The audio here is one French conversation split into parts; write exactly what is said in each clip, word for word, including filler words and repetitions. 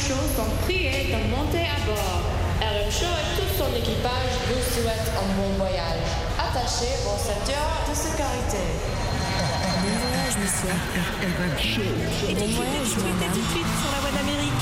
Show sont priés de monter à bord. R M Show et tout son équipage vous souhaitent un bon voyage. Attachez vos ceintures de sécurité. Bon voyage, monsieur. R M Show. Et bon voyage, madame. Tout de suite sur la voie d'Amérique.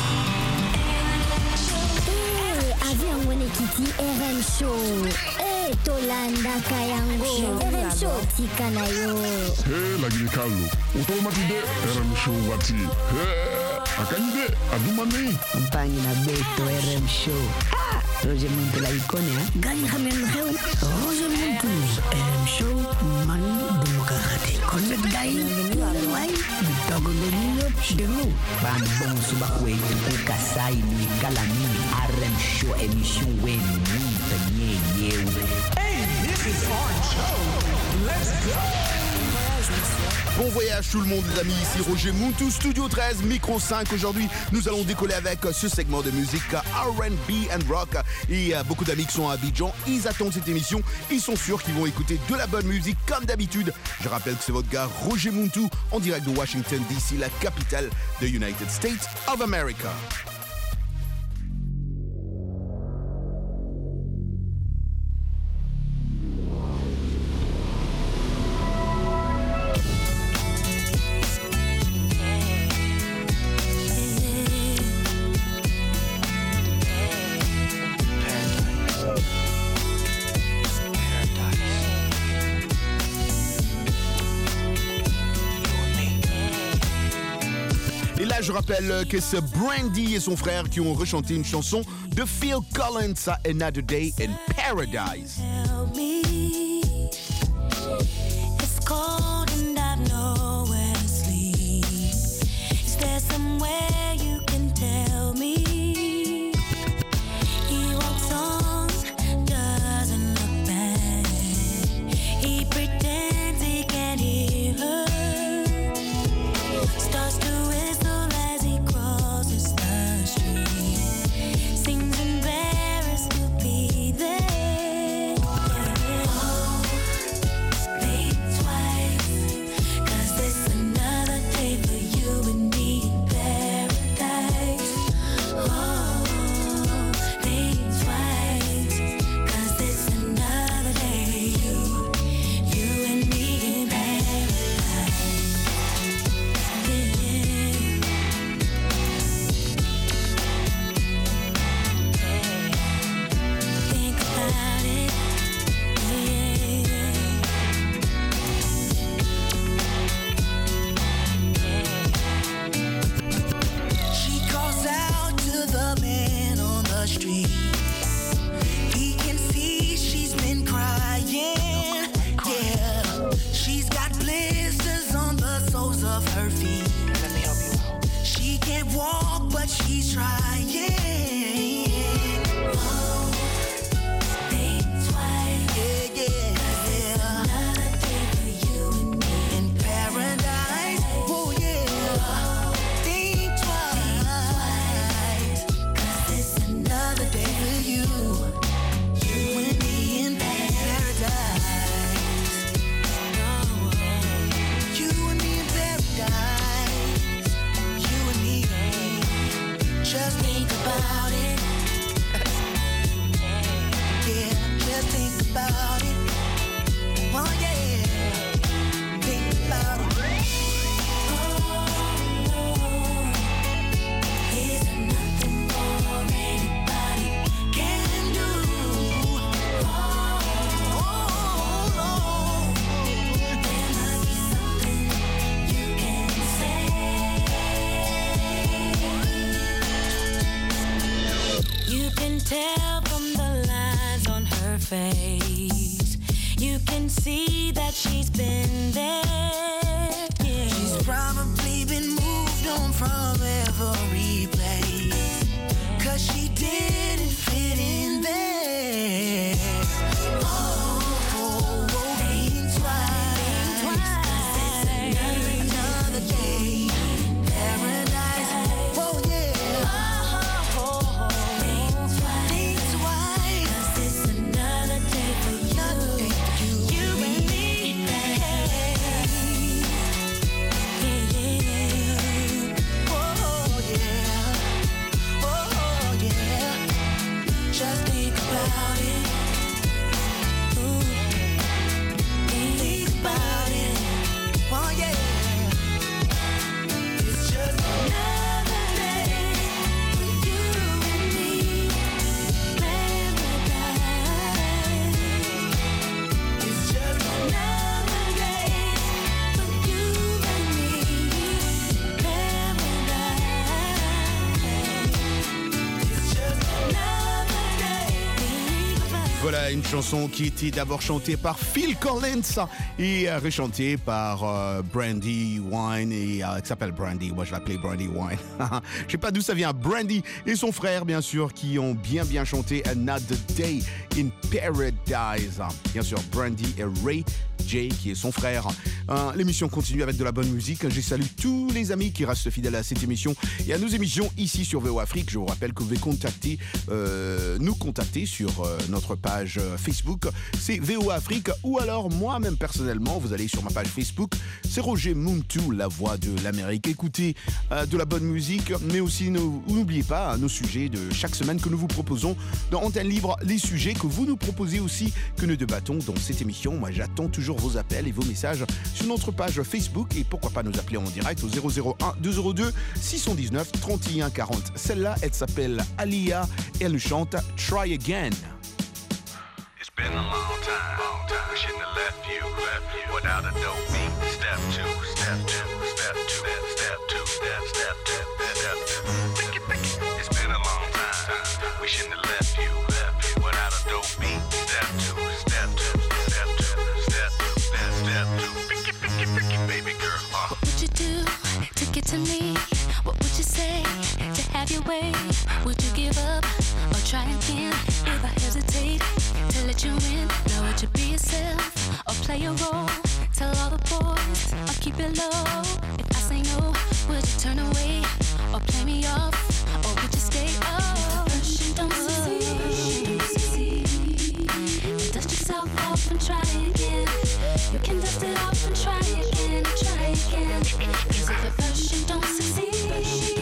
Eh, avion wene kiti R M Show. Eh, tolanda kayango. R M Show tika na yo. Hey, lagi kalu. Utomatide R M Show wati. Hey, akanyide adumani. Mpangi na beto R M Show. Ah, Roger Muntu la ikone ha. Gani khamen kheu. Roger Muntu. R M Show man demokrati. Connect dai. Wai. Bitogo de nilo de lu. Ban bon suba kwetu kukasai ni kalami. R M Show emission wen ni tanye yew. Hey, this is Orange Show. Let's go. Bon voyage tout le monde les amis, ici Roger Muntu, Studio treize, Micro cinq. Aujourd'hui, nous allons décoller avec ce segment de musique R and B and rock. Et euh, beaucoup d'amis qui sont à Abidjan, ils attendent cette émission. Ils sont sûrs qu'ils vont écouter de la bonne musique comme d'habitude. Je rappelle que c'est votre gars Roger Muntu en direct de Washington D C, la capitale des United States of America. Et là, je rappelle que c'est Brandy et son frère qui ont rechanté une chanson de Phil Collins, Another Day in Paradise. Tell me, it's cold and I know where to sleep. Is there somewhere you can tell me? He walks on, doesn't look back. He pretends he can't hear her. Starts to whistle as he crosses the street. Seems embarrassed to be there. Oh, think twice, 'cause it's another day for you and me in paradise. Oh, think twice, 'cause it's another day for you, you and me in paradise. Think about it, She calls out to the man on the street. He can see she's been crying. Yeah, she's got blisters on the soles of her feet. Let me help you out. She can't walk, but she's trying. oh, think twice, Yeah, yeah. another day for you and me. In paradise. Oh, yeah. Think twice. 'Cause it's another day For you. You and me in paradise. You and me in paradise. You and me. Just think about it. Yeah, just think about it. Oh yeah. Think about it. Is there nothing more anybody can do? Oh, Lord. There must be something you can say. You can tell from the lines on her face. You can see that she's been there. Yeah. She's probably been moved on from every place, 'cause she didn't fit in there. Oh, oh, oh, think twice. Another day in paradise. Oh, yeah. Think twice. 'Cause it's another day for you. Another day for you. You and me. Yeah, yeah. Oh, yeah. voilà une chanson qui était d'abord chantée par Phil Collins et euh, rechantée par euh, Brandy Wine et euh, qui s'appelle Brandy. Moi, je l'appelais Brandy Wine. Je sais pas d'où ça vient. Brandy et son frère, bien sûr, qui ont bien bien chanté Another Day in Paradise. Bien sûr, Brandy et Ray J, qui est son frère. Euh, l'émission continue avec de la bonne musique. Je salue tous les amis qui restent fidèles à cette émission et à nos émissions ici sur V O Afrique. Je vous rappelle que vous pouvez contacter, euh, nous contacter sur euh, notre page Facebook. C'est V O Afrique, ou alors moi-même personnellement, vous allez sur ma page Facebook. C'est Roger Muntu, la voix de l'Amérique. Écoutez euh, de la bonne musique, mais aussi nous, n'oubliez pas nos sujets de chaque semaine que nous vous proposons dans Antenne Libre, les sujets que vous nous proposez aussi, que nous débattons dans cette émission. Moi, j'attends toujours vos appels et vos messages sur notre page Facebook et pourquoi pas nous appeler en direct au zéro zéro un deux zéro deux six un neuf trente et un quarante. Celle-là, elle s'appelle Alia et elle nous chante Try Again. It's been a long time, long time. We shouldn't have left you, left you without a dope beat. Step two, step two, step two, step two, step, step two, step two. Pick it, pick it. It's been a long time. We shouldn't have left you, left you without a dope beat. Step two, step two, step two, step two, step, step two. Pick it, pick it, pick it, baby girl. Uh. What would you do to get to me? What would you say to have your way? Would you give up or try again? If I hesitate to let you in, now would you be yourself or play a role? Tell all the boys or keep it low. If I say no, would you turn away or play me off? Or would you stay up? First you don't succeed, dust yourself off and try again. You can dust it off and try again, try again. Cause if at first you don't succeed,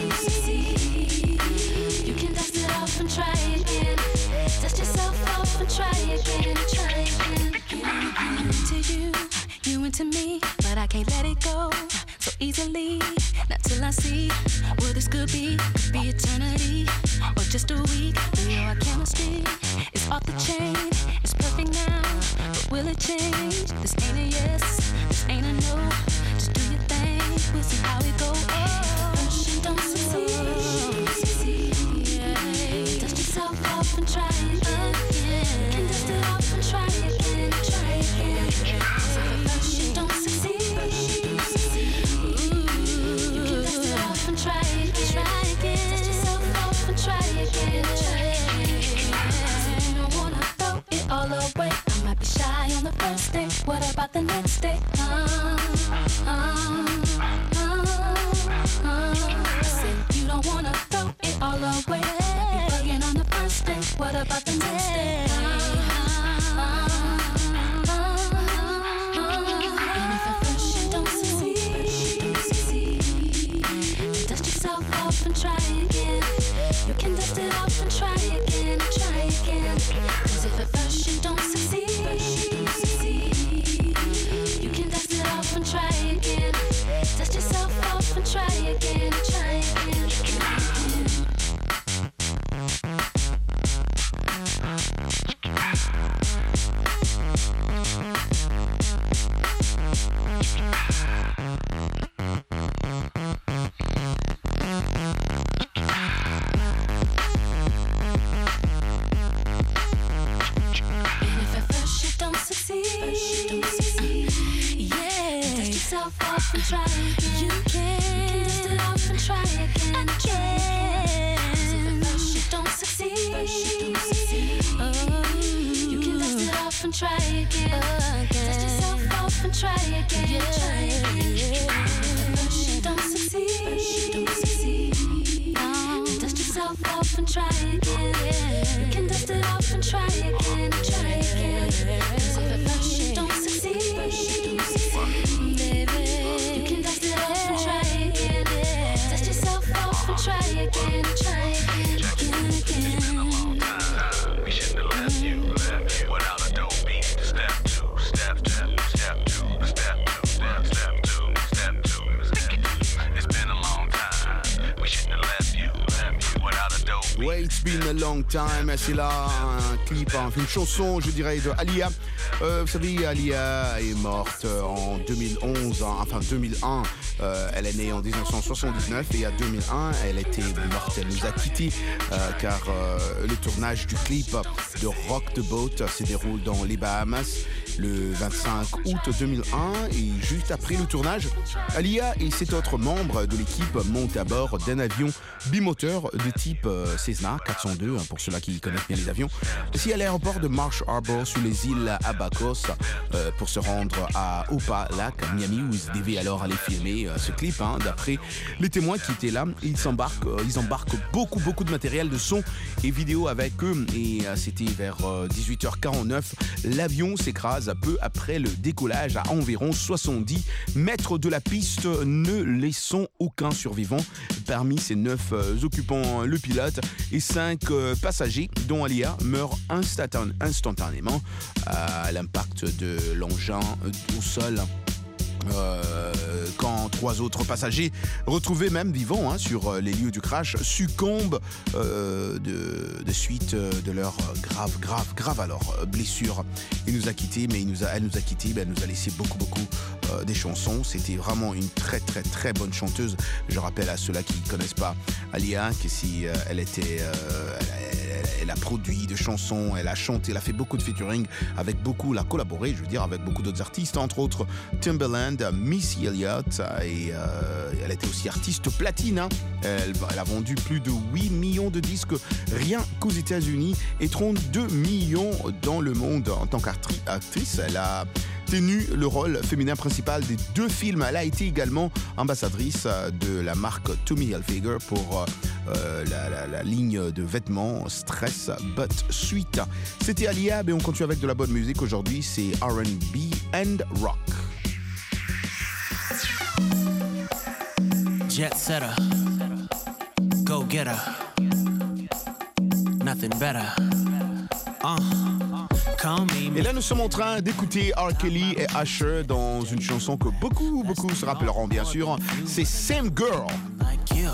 you can dust it off and try again. Dust yourself off and try again, try again. I'm into you, you into me, but I can't let it go so easily. Not till I see what this could be. Could be eternity or just a week. We know our chemistry is off the chain. It's perfect now, but will it change? This ain't a yes, this ain't a no. Just do your thing, we'll see how it goes. Oh, first you don't succeed, yeah. Dust yourself off and try again. You can dust it off and try again, try again. So first you don't succeed, you can dust it off and try again, try again. Dust yourself off and try again, try again. You don't wanna throw it all away. I might be shy on the first day. What about the next day? Uh, uh, uh, uh. I said you don't wanna throw it all away. Be bugging on the first day. What about the next day? Uh, uh, uh, uh. And if at first you don't succeed, dust yourself off and try again. You can dust it off and try again, try again. Cause if at first you don't succeed, you can dust it off and try again. Dust yourself off and try again, try again, try again. Off and try again. You can dust it off and try again. Again. If at first you don't succeed, oh, you can dust it off and try again. Dust yourself off and try again. Try again. If at first you don't succeed, oh, dust yourself off and try again. You can dust it off and try again. Try again. Cause if at first you don't succeed, you can dust it off and try again. Dust yourself off and try again. Try again, again, again. We shouldn't have left you, left you without a dope beat. Step two, step two, step two, step two, step, step two, step two. It's been a long time. We shouldn't have left you, left you without a dope beat. Ouais, it's been a long time. C'est là un clip, hein, une chanson, je dirais, de Alia. Euh, vous savez, Alia est morte en deux mille onze, hein, enfin deux mille un. Euh, elle est née en dix-neuf cent soixante-dix-neuf et à deux mille un, elle était morte. Elle nous a quittés euh, car euh, le tournage du clip de Rock the Boat se déroule dans les Bahamas le vingt-cinq août deux mille un et juste après le tournage, Aaliyah et sept autres membres de l'équipe montent à bord d'un avion bimoteur de type euh, Cessna quatre cent deux, hein, pour ceux-là qui connaissent bien les avions, ici à l'aéroport de Marsh Harbor sous les îles Abacos euh, pour se rendre à Opa Lake, à Miami, où ils devaient alors aller filmer euh, ce clip. Hein, d'après les témoins qui étaient là, ils embarquent, euh, ils embarquent beaucoup beaucoup de matériel de son et vidéo avec eux et euh, c'était vers euh, dix-huit heures quarante-neuf. L'avion s'écrase peu après le décollage à environ soixante-dix mètres de la piste, ne laissant aucun survivant. Parmi ces neuf euh, occupants, le pilote et cinq euh, passagers, dont Aaliyah meurt instantan- instantanément à l'impact de l'engin au sol. Euh, quand trois autres passagers retrouvés même vivants hein, sur les lieux du crash succombent euh, de, de suite de leur grave, grave, grave alors blessure. Il nous a quittés, mais il nous a, elle nous a quittés, ben, elle nous a laissé beaucoup, beaucoup euh, des chansons. C'était vraiment une très, très, très bonne chanteuse. Je rappelle à ceux-là qui ne connaissent pas Aaliyah que si euh, elle était, euh, elle, elle, elle a produit des chansons, elle a chanté, elle a fait beaucoup de featuring avec beaucoup, elle a collaboré, je veux dire, avec beaucoup d'autres artistes, entre autres Timbaland, Missy Elliott, et euh, elle était aussi artiste platine. Hein. Elle, elle a vendu plus de huit millions de disques rien qu'aux États-Unis et trente-deux millions dans le monde en tant qu'actrice. Elle a tenu le rôle féminin principal des deux films. Elle a été également ambassadrice de la marque Tommy Hilfiger pour euh, la, la, la ligne de vêtements Stress But Sweet. C'était Aaliyah, et on continue avec de la bonne musique. Aujourd'hui, c'est R and B and rock. Jet setter, go getter, nothing better. Uh, call me. Et là, nous sommes en train d'écouter R. Kelly et Usher dans une chanson que beaucoup, beaucoup se rappelleront bien sûr. C'est Same Girl. Like you.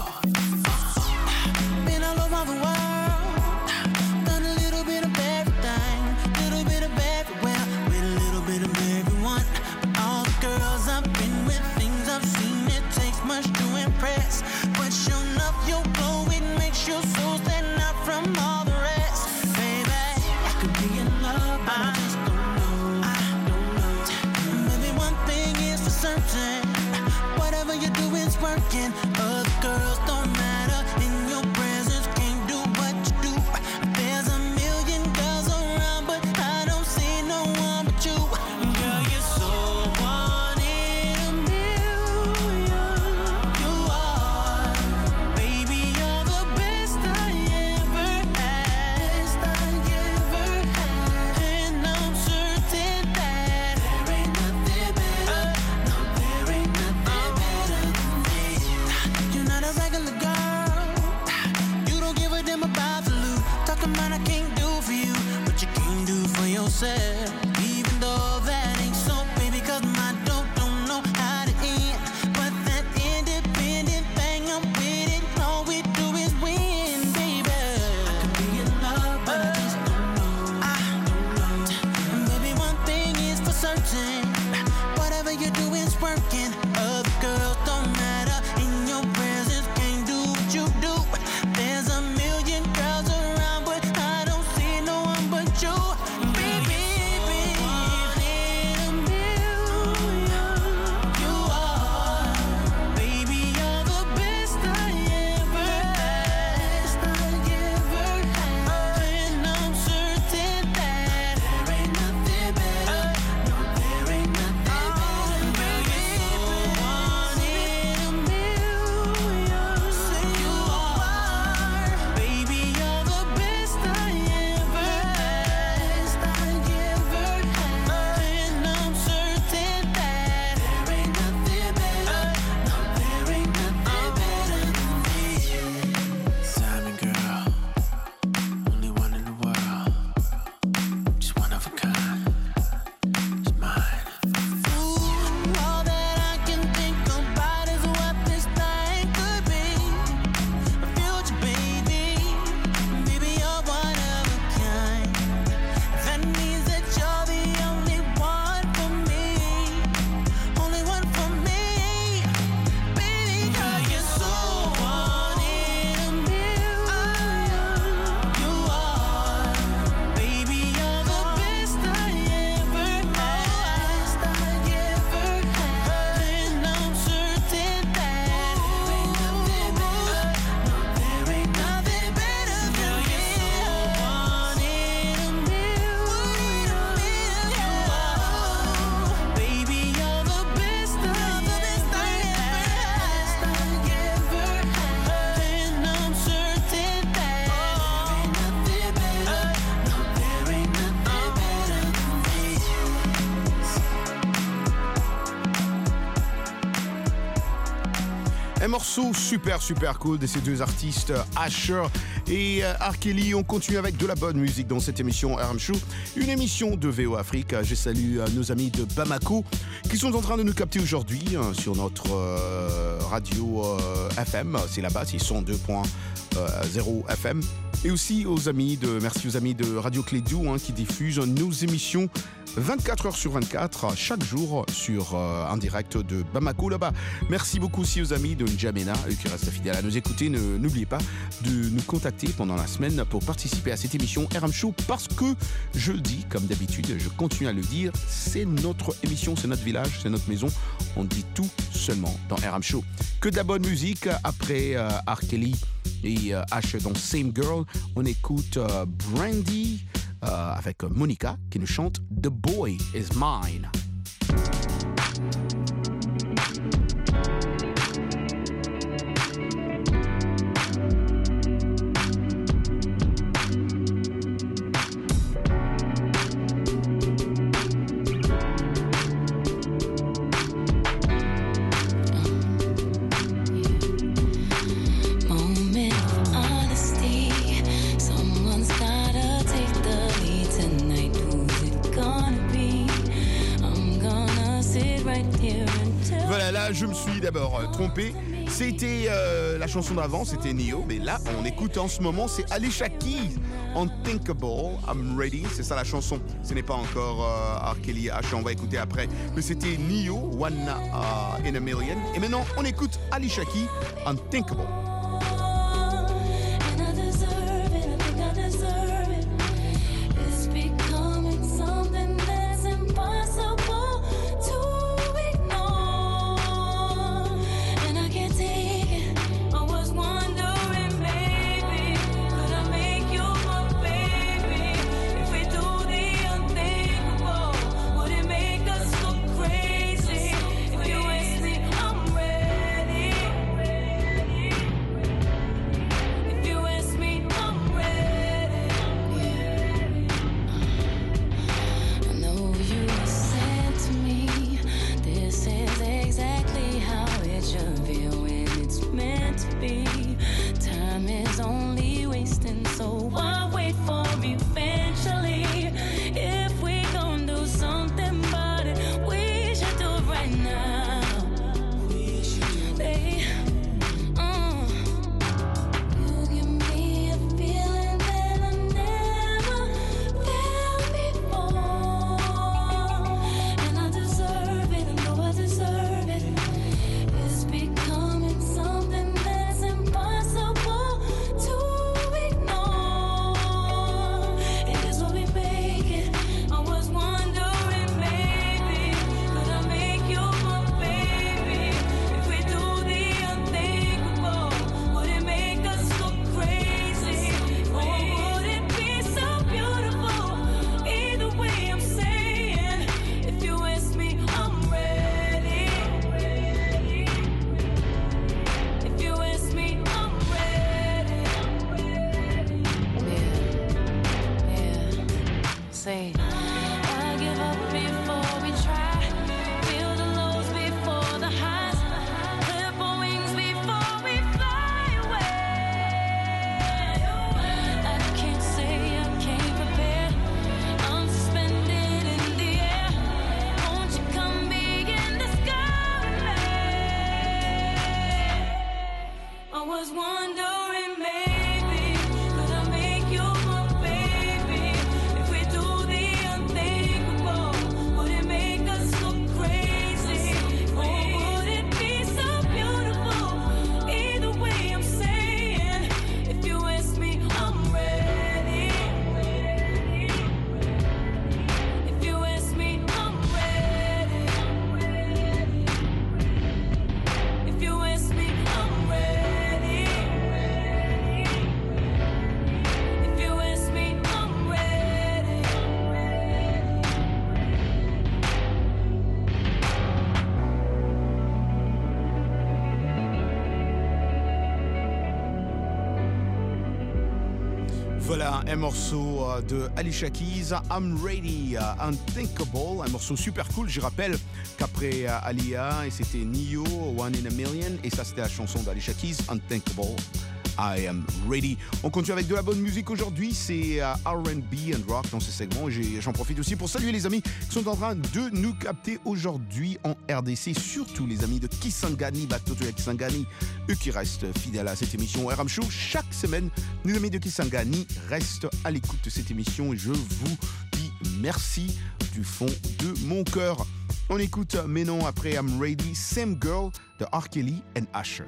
Been all over the world, done a little bit of everything, little bit of everywhere, with a little bit of everyone. But all the girls I've been with, things I've seen, it takes much to impress. But sure enough, your glow, it makes your soul stand out from all the rest. Baby, I could be in love, but I just don't know. I don't know. Maybe one thing is for certain, whatever you do is working. Other girls don't matter, in your presence can't do what you do. There's a million girls around, but I don't see no one but you. Girl, you're so one in a million. You are, baby, you're the best I ever had. Best I ever had. And I'm certain that there ain't nothing better. No, there ain't nothing better than me. You're not a regular girl. You don't give a damn about the loot. Talking about I can't do for you what you can do for yourself. Even though that ain't so, baby, cause my dope don't know how to end. But that independent thing, I'm with it. All we do is win, baby. I could be in love, but I just don't know. I don't know. And baby, one thing is for certain, whatever you do is working. Other girls don't matter, in your presence can't do what you do. There's a million girls around, but I don't see no one but you. Baby, baby. Un morceau super super cool de ces deux artistes, Asher et R. Kelly. On continue avec de la bonne musique dans cette émission R M Show, une émission de V O Afrique. Je salue nos amis de Bamako qui sont en train de nous capter aujourd'hui sur notre euh, radio euh, F M. C'est là-bas, c'est cent deux point zéro F M. Et aussi aux amis de, merci aux amis de Radio Clédou hein, qui diffusent nos émissions vingt-quatre heures sur vingt-quatre, chaque jour sur euh, un direct de Bamako là-bas. Merci beaucoup aussi aux amis de N'Djamena, eux qui restent fidèles à nous écouter. Ne, n'oubliez pas de nous contacter pendant la semaine pour participer à cette émission R M Show parce que, je le dis comme d'habitude, je continue à le dire, c'est notre émission, c'est notre village, c'est notre maison. On dit tout seulement dans R M Show. Que de la bonne musique après euh, R. Kelly et euh, Asher dans Same Girl. On écoute euh, Brandy euh, avec Monica qui nous chante The Boy Is Mine. Je me suis d'abord euh, trompé. C'était euh, la chanson d'avant, c'était Neo. Mais là, on écoute en ce moment, c'est Alicia Keys, Unthinkable, I'm Ready. C'est ça la chanson. Ce n'est pas encore euh, R. Kelly, H. On va écouter après. Mais c'était Neo, One uh, in a Million. Et maintenant, on écoute Alicia Keys, Unthinkable. Crazy. If you ask me, I'm ready. Voilà un morceau de Alicia Keys, I'm Ready, Unthinkable, un morceau super cool. Je rappelle qu'après Alia, et c'était Neo, One in a Million, et ça c'était la chanson d'Alicia Keys, Unthinkable, I Am Ready. On continue avec de la bonne musique aujourd'hui, c'est R and B and rock dans ce segment. J'ai, j'en profite aussi pour saluer les amis qui sont en train de nous capter aujourd'hui en R D C, surtout les amis de Kisangani, Batoto et Kisangani, eux qui restent fidèles à cette émission R M Show. Chaque semaine, nos amis de Kisangani restent à l'écoute de cette émission et je vous dis merci du fond de mon cœur. On écoute maintenant après I'm Ready, Same Girl de R. Kelly and Usher.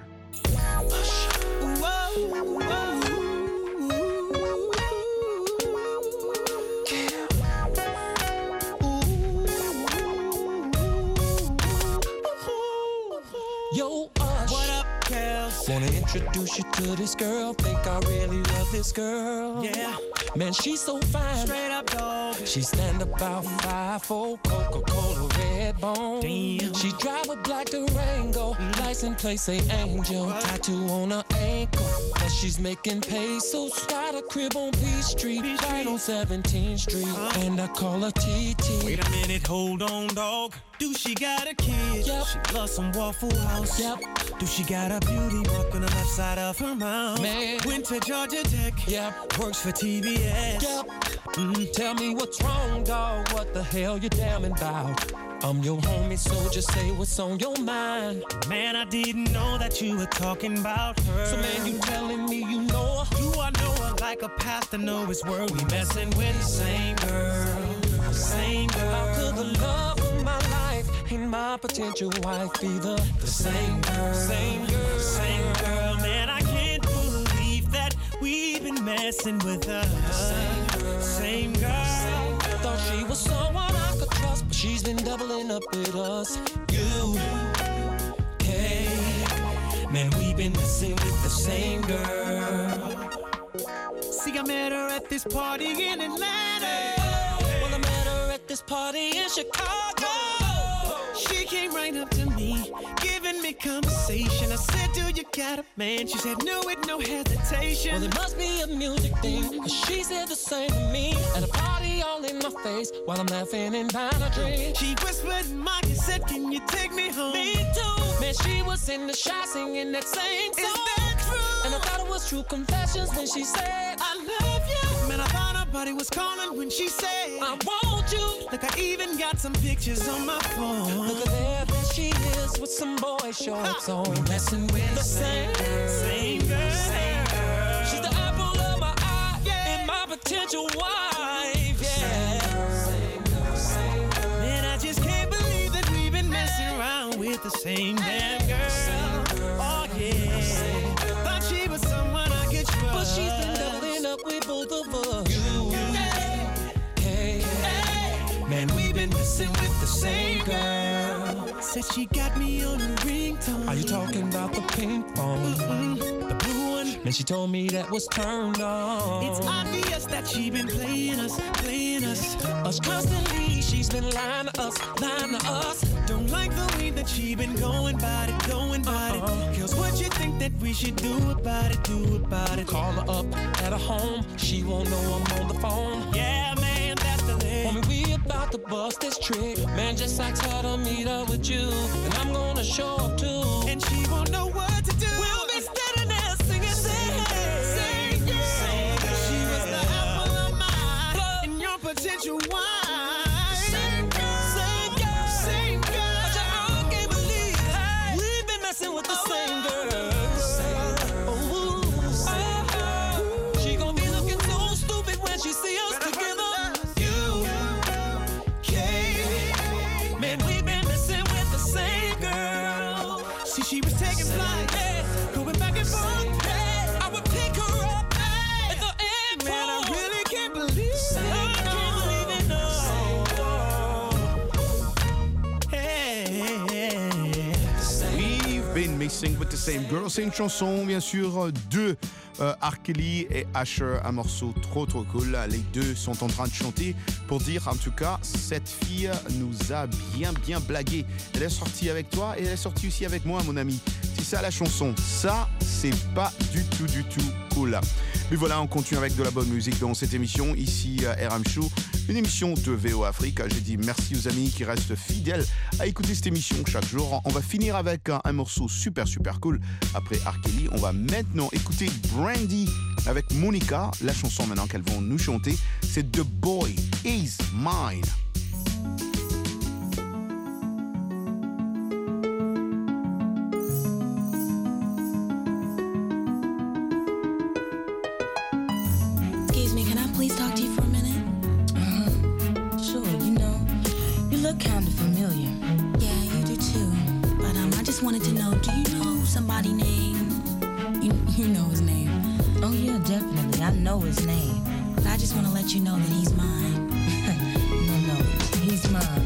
Yo, Ush. What up, Kels? Wanna introduce you to this girl. Think I really love this girl. Yeah. Man, she's so fine. Straight up dog. She stand about five four, Coca-Cola red bone. Damn. She drive a black Durango. Mm. License plate say Angel. What? Tattoo on her ankle. But she's making pesos. Got a crib on Peachtree, Peachtree. Right on seventeenth Street. Uh. And I call her T T. Wait a minute, hold on, dog. Do she got a kid? Yep. She loves some Waffle House. Yep. Do she got a beauty mark on the left side of her mouth? Man. Went to Georgia Tech. Yep. Works for T B S. Yep. Mm, tell me what's wrong, dog. What the hell you damning about? I'm your homie, so just say what's on your mind. Man, I didn't know that you were talking about her. So man, you telling me you know her? Do I know her like a pastor know his word? We messing with the same girl, same girl. How could the love of my life and my potential wife be the, the same girl, same girl, same girl? Man, I can't believe that we've been messing with her. Same girl, same girl. Same girl. Thought she was someone I could trust, but she's been doubling up with us. You, hey, man, we've been messing with the same girl. See, I met her at this party in Atlanta. Well, I met her at this party in Chicago. She came right up to me, giving me conversation. I said, do you got a man? She said, no, with no hesitation. Well, it must be a music thing, cause she said the same to me. At a party all in my face, while I'm laughing and buying a drink. She whispered in my ear, said, can you take me home? Me too. Man, she was in the shot singing that same song. Is that true? And I thought it was true confessions when she said, I love you. Man, I thought her body was calling when she said, I want you. Look, I even got some pictures on my phone. Look at there, there she is with some boy shorts on. We messing with the same girl, same girl, same girl. She's the apple of my eye, yeah, and my potential wife, yeah. Same girl, same girl, same girl. Man, I just can't believe that we've been messing around with the same damn girl. Same girl, oh yeah, same girl. Thought she was someone I could trust, but she's been doubling up with both of us. You, hey, hey, hey. Man, we've been messing with the same girl. Said she got me on a ringtone. Are you talking about the pink phone? Mm-mm, the blue one. Man, she told me that was turned on. It's obvious that she been playing us, playing us. Us constantly, she's been lying to us, lying to us. Don't like the way that she been going about it, going about uh-uh. it. Girls, what you think that we should do about it, do about it? Call her up at her home, she won't know I'm on the phone. Yeah, man, that's the leg. Homie, we about to bust this trick. Man, just ask her to meet up with you, and I'm gonna show up too. And she won't know what to do. We'll be standing there singing, sing, sing, girl. Sing, girl. She was the apple of my eye, and your potential wife. Same girl, same girl, same girl. I just I can't believe it. Hey, we've been messing with the oh, same girl. Same girl. Oh, same girl. She gon' be looking so stupid when she see us together. You, okay. Man, we've been messing with the same girl. See, she was taking flight, yeah, going back and forth. Hey, I would pick her up hey, at the airport. Man, I really can't believe it. I can't believe it, no. Hey, We've been messing with the same girl. C'est une chanson, bien sûr, de euh, R. Kelly et Usher. Un morceau trop, trop cool. Les deux sont en train de chanter pour dire, en tout cas, cette fille nous a bien, bien blagué. Elle est sortie avec toi et elle est sortie aussi avec moi, mon ami. C'est ça la chanson. Ça, c'est pas du tout, du tout cool. Mais voilà, on continue avec de la bonne musique dans cette émission, ici à R M Show, une émission de V O Afrique. J'ai dit merci aux amis qui restent fidèles à écouter cette émission chaque jour. On va finir avec un, un morceau super super cool. Après R. Kelly, on va maintenant écouter Brandy avec Monica. La chanson maintenant qu'elles vont nous chanter, c'est The Boy Is Mine. Excuse me, can I please talk to you for a minute? Uh-huh. Sure, you know, you look kind of familiar. Yeah, you do too. But um, I just wanted to know, do you know somebody named... You, you know his name. Oh yeah, definitely. I know his name. But I just want to let you know that he's mine. No, no, he's mine.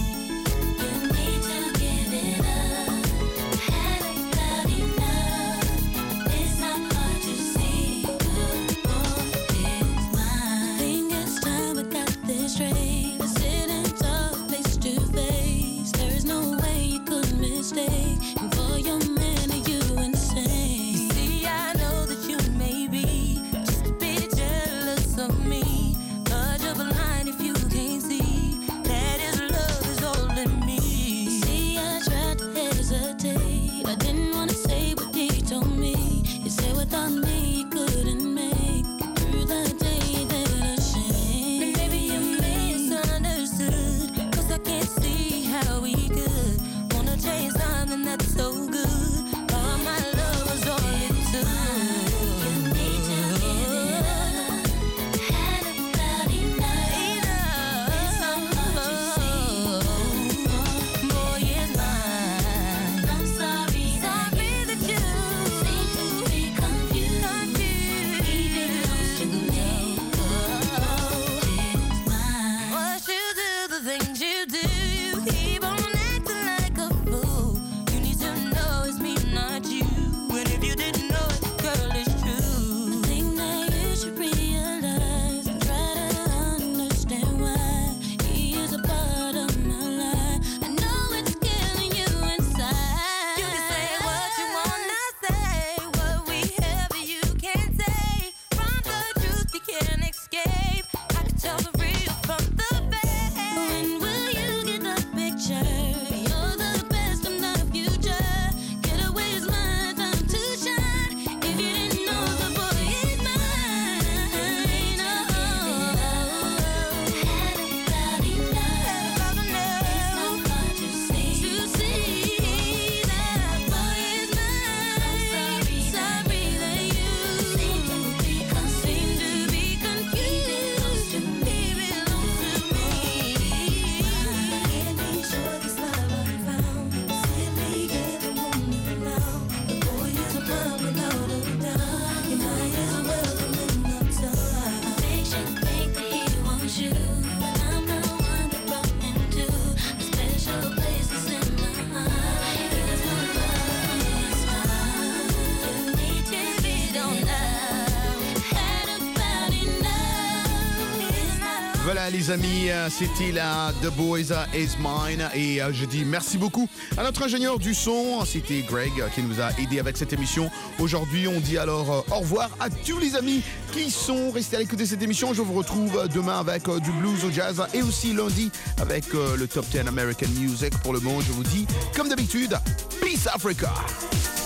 Voilà les amis, c'était la The Boys Is Mine et je dis merci beaucoup à notre ingénieur du son, c'était Greg qui nous a aidé avec cette émission. Aujourd'hui on dit alors au revoir à tous les amis qui sont restés à l'écoute de cette émission. Je vous retrouve demain avec du blues au jazz et aussi lundi avec le Top dix American Music. Pour le moment je vous dis comme d'habitude, Peace Africa.